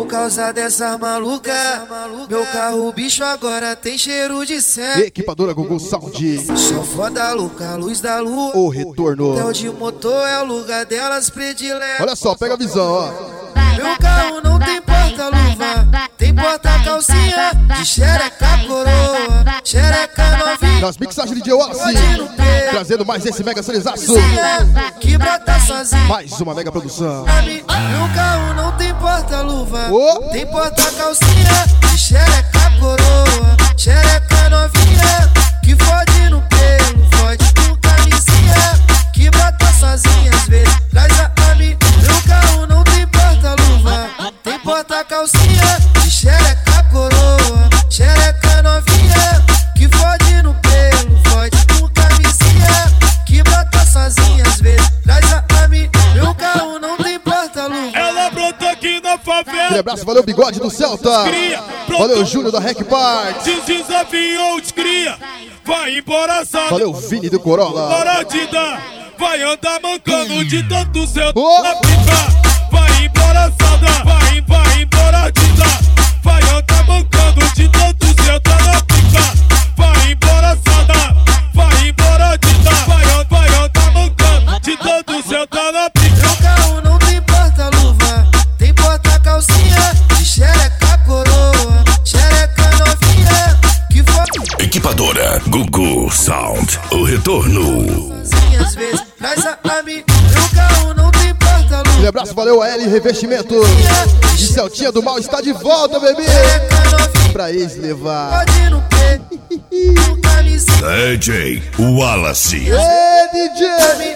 causa dessa maluca, meu carro bicho agora tem cheiro de sangue. Equipadora Gugu Sound. Só foda louca, luz da lua. O retorno. Hotel de motor é o lugar delas predileto. Olha só, pega a visão, ó. Meu carro não tem porta-luva, tem porta-calcinha de xereca coroa, xereca novinha. Nas mixagens de DJ Wallace, trazendo mais esse mega solizaço. Que brota sozinha. Mais uma mega produção. Meu carro não tem porta-luva, tem porta-calcinha de xereca coroa, xereca novinha. Que fode no pelo, fode com camisinha. Que brota sozinha, às vezes traz a mim. Meu carro não tem porta-luva, tem porta-calcinha de xereca coroa, xereca novinha. Que fode no pelo, fode com camisinha. Que brota sozinha, às vezes traz a mim. Meu carro não tem porta-luva. Ela brotou aqui na favela. Aquele abraço, valeu Bigode do Celta. Valeu Júnior da Rec Park. Desafiou os cria. Vai embora, sada. Valeu Vini do Corolla. Bora de dar. Vai andar mancando de tanto seu na pica. Vai embora, sada. Vai embora de dar. Vai andar mancando de tanto seu na pica. Vai embora, sada. Vai embora de dar. Vai andar mancando de tanto seu na pica. Meu carro não tem porta-luva, tem porta-calcinha de xereca coroa, xereca novinha. Que foda. Equipadora Gugu Sound, o retorno. Às vezes traz a mim. Meu carro não tem porta-luva. Aquele abraço, valeu a L Revestimento. E Celtinha do Mal está de volta, bebê. Pra eles levar. Pode no peito, com camisinha. DJ Wallace. Ei, DJ.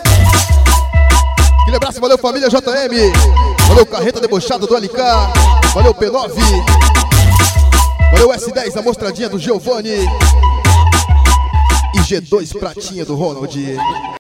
Aquele abraço, valeu família JM. Valeu Carreta Debochada do LK. Valeu P9. Valeu S10, a mostradinha do Giovanni. E G2 Pratinha do Ronald.